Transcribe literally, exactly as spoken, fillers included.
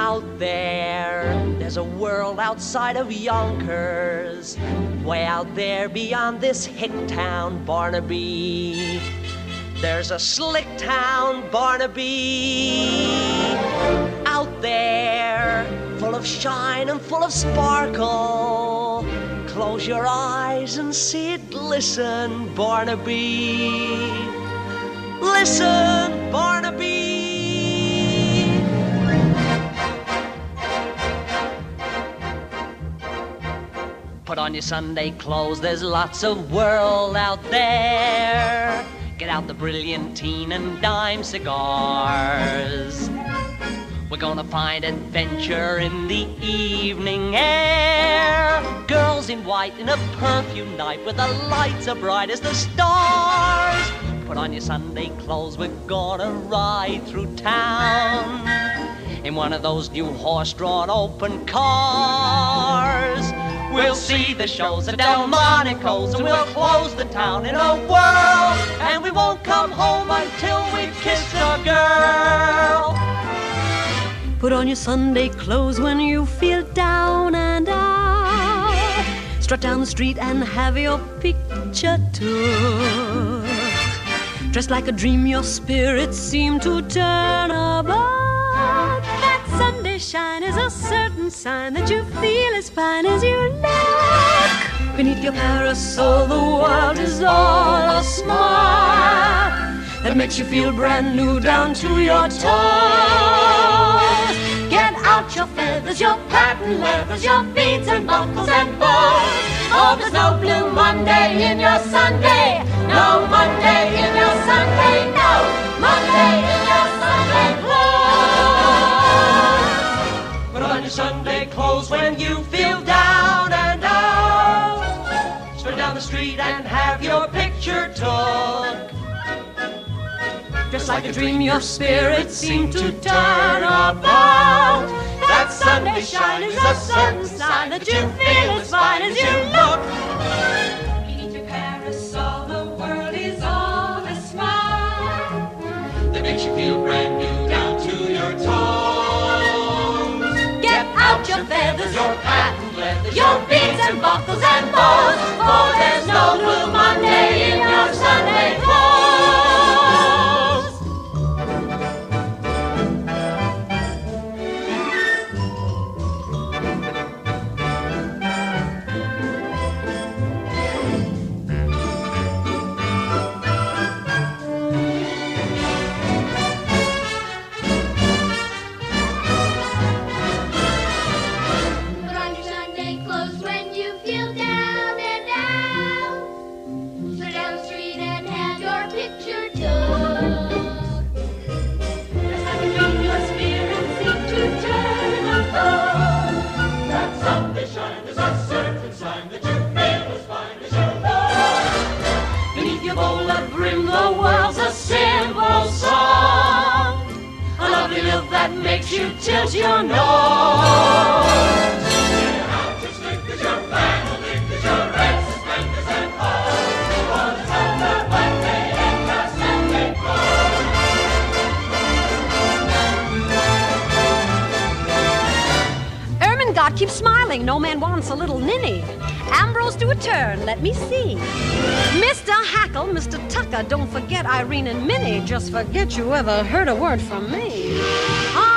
out there. There's a world outside of Yonkers, way out there beyond this hick town, Barnaby. There's a slick town, Barnaby, out there, full of shine and full of sparkle. Close your eyes and see it glisten, Barnaby. Listen, Barnaby. Put on your Sunday clothes, there's lots of world out there. Get out the brilliantine and dime cigars. We're gonna find adventure in the evening air. Girls in white in a perfume night where the lights are bright as the stars. Put on your Sunday clothes, we're gonna ride through town in one of those new horse-drawn open cars. We'll see the shows at Delmonico's and we'll close the town in a whirl. And we won't come home until we've kissed a girl. Put on your Sunday clothes when you feel down and out. Strut down the street and have your picture took. Dressed like a dream, your spirits seem to turn about. That Sunday shine is a certain sign that you feel as fine as you look. Beneath your parasol, the world is all a smile that makes you feel brand new down to your toes. Get out your feathers, your patent leathers, your beads and buckles and bows. Oh, there's no blue Monday in your Sunday. No Monday in your Sunday. No Monday in your Sunday clothes. Put on your Sunday clothes when you feel down and out. Straight down the street and have your picture took. Just like a dream, your spirits seem to turn about. That Sunday shine is a certain sign that you feel as fine as you look. Beneath your parasol, the world is all a smile that makes you feel brand new down to your toes. Get out your feathers, your patent leathers, your beads and buckles and bows. For there's no blue Monday in your Sunday clothes. That makes you tilt your nose. Your outer slickers, your flannel knickers, your red suspenders and all. For the summer Monday and your Sunday clothes. Ermengarde, keep smiling. No man wants a little ninny. Ambrose, do a turn. Let me see. Mister Hackle, Mister Tucker, don't forget Irene and Minnie. Just forget you ever heard a word from me.